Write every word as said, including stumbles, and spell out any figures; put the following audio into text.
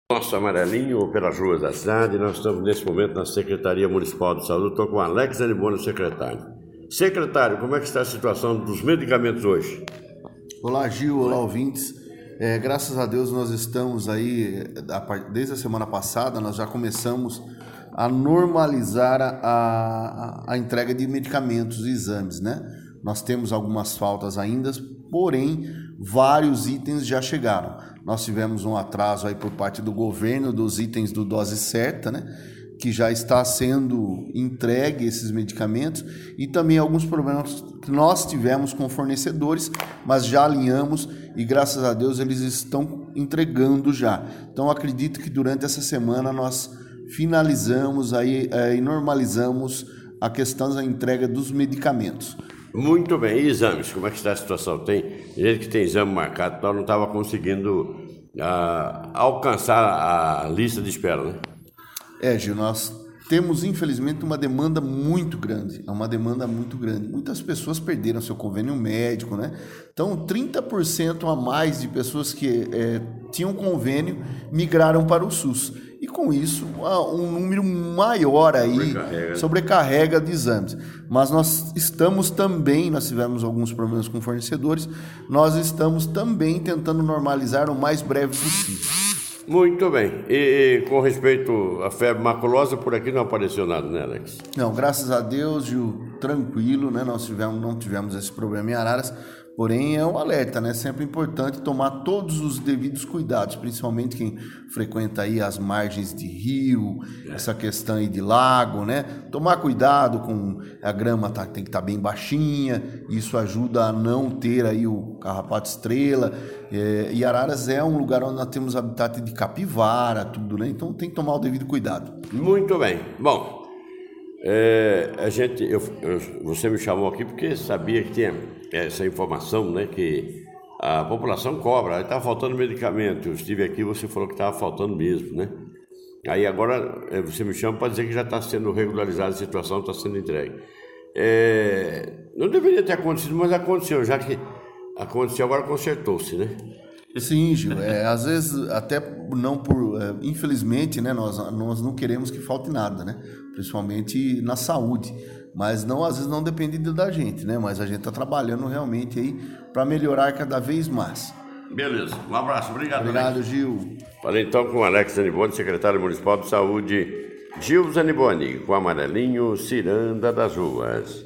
Nosso amarelinho pelas ruas da cidade, nós estamos nesse momento na Secretaria Municipal de Saúde. Estou com o Alex Zaniboni, secretário. Secretário, como é que está a situação dos medicamentos hoje? Olá, Gil, olá, ouvintes. É, graças a Deus nós estamos aí, desde a semana passada, nós já começamos a normalizar a, a, a entrega de medicamentos e exames, né? Nós temos algumas faltas ainda, porém, vários itens já chegaram. Nós tivemos um atraso aí por parte do governo dos itens do dose certa, né? Que já está sendo entregue esses medicamentos, e também alguns problemas que nós tivemos com fornecedores, mas já alinhamos e graças a Deus eles estão entregando já. Então acredito que durante essa semana nós finalizamos aí é, e normalizamos a questão da entrega dos medicamentos. Muito bem, e exames, como é que está a situação? Tem gente que tem exame marcado, então não estava conseguindo uh, alcançar a lista de espera, né? É, Gil, nós temos infelizmente uma demanda muito grande, é uma demanda muito grande. Muitas pessoas perderam seu convênio médico, né? Então, trinta por cento a mais de pessoas que é, tinham convênio migraram para o SUS. E com isso, um número maior aí sobrecarrega, sobrecarrega de exames. Mas nós estamos também, nós tivemos alguns problemas com fornecedores, nós estamos também tentando normalizar o mais breve possível. Muito bem. E, e com respeito à febre maculosa, por aqui não apareceu nada, né, Alex? Não, graças a Deus, Gil, tranquilo, né? Nós tivemos, não tivemos esse problema em Araras, porém é um alerta, né? Sempre importante tomar todos os devidos cuidados, principalmente quem frequenta aí as margens de rio, é. essa questão aí de lago, né? Tomar cuidado com a grama, tá, tem que estar tá bem baixinha, isso ajuda a não ter aí o carrapato estrela. É, e Araras é um lugar onde nós temos habitat de capivara, tudo, né? Então tem que tomar o devido cuidado. Muito bem. Bom, é, a gente, eu, eu, você me chamou aqui porque sabia que tinha essa informação, né? Que a população cobra, estava faltando medicamento. Eu estive aqui e você falou que estava faltando mesmo, né? Aí agora você me chama para dizer que já está sendo regularizada a situação, está sendo entregue. É, não deveria ter acontecido, mas aconteceu, já que aconteceu, agora consertou-se, né? Sim, Gil, é, às vezes até não por, é, infelizmente, né, nós, nós não queremos que falte nada, né? Principalmente na saúde, mas não, às vezes não depende da gente, né? Mas a gente está trabalhando realmente aí para melhorar cada vez mais. Beleza, um abraço, obrigado. Obrigado, Alex. Gil. Falei então com o Alex Zaniboni, secretário municipal de saúde, Gil Zaniboni, com o amarelinho Ciranda das Ruas.